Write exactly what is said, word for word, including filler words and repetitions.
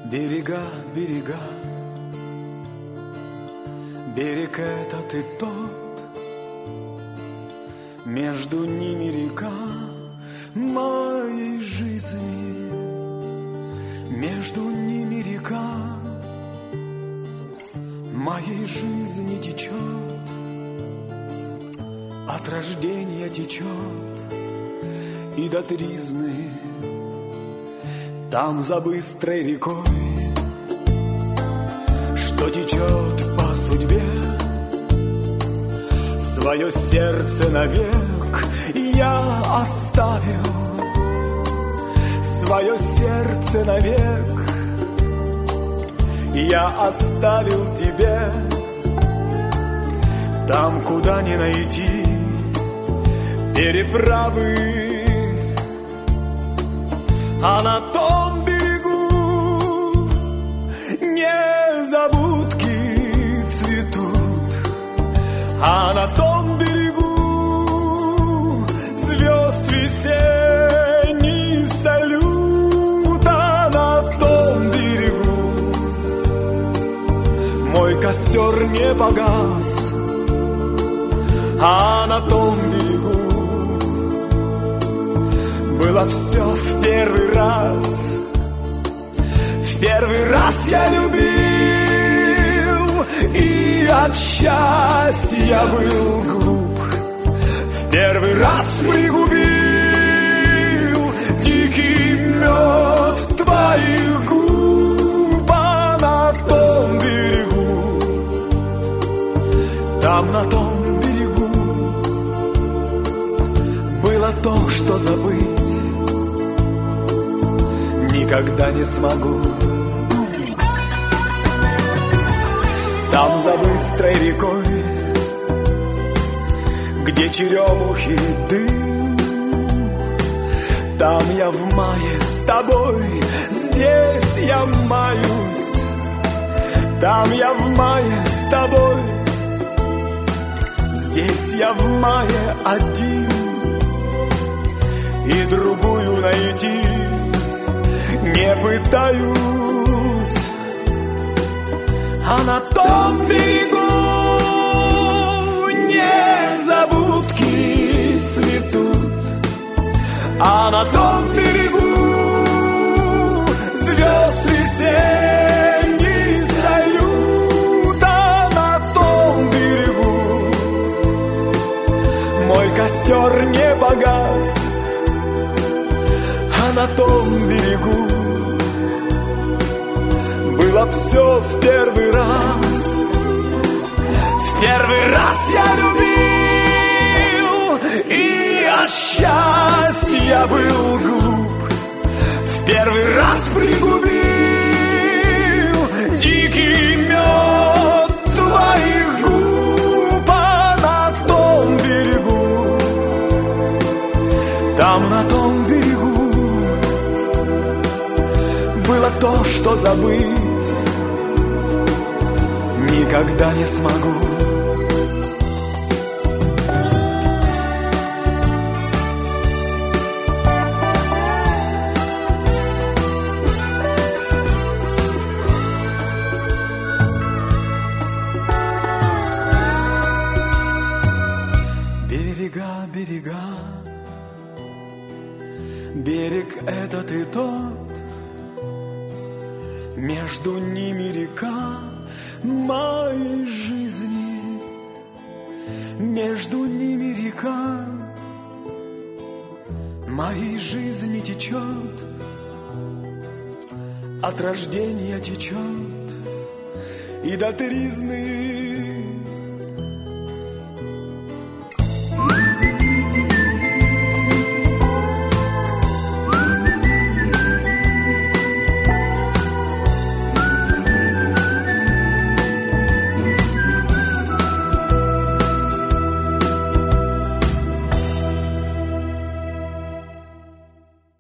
Берега, берега, берег этот и тот, между ними река моей жизни, между ними река моей жизни течет, от рождения течет и до тризны. Там за быстрой рекой, что течет по судьбе, свое сердце навек я оставил, свое сердце навек я оставил тебе. Там, куда не найти переправы, а на том берегу незабудки цветут, а на том берегу звезд весенний салют, а на том берегу мой костер не погас, а на том берегу было все в первый раз. В первый раз я любил и от счастья был глуп. В первый раз пригубил дикий мед твоих губ, а на том берегу, там на том берегу было то, что забыть никогда не смогу. Там за быстрой рекой, где черемухи дым, там я в мае с тобой, здесь я маюсь. Там я в мае с тобой, здесь я в мае один, и другую найти не пытаюсь. А на том берегу незабудки цветут, а на том берегу звезд весенний салют, а на том берегу мой костер не погас, а на том берегу было все в первый раз. В первый раз я любил и от счастья был глуп. В первый раз пригубил дикий мед твоих губ, а на том берегу, там на том берегу было то, что забыть никогда не смогу. Берега, берега, берег этот и тот, между ними река моей жизни, между ними река моей жизни течет, от рождения течет и до тризны.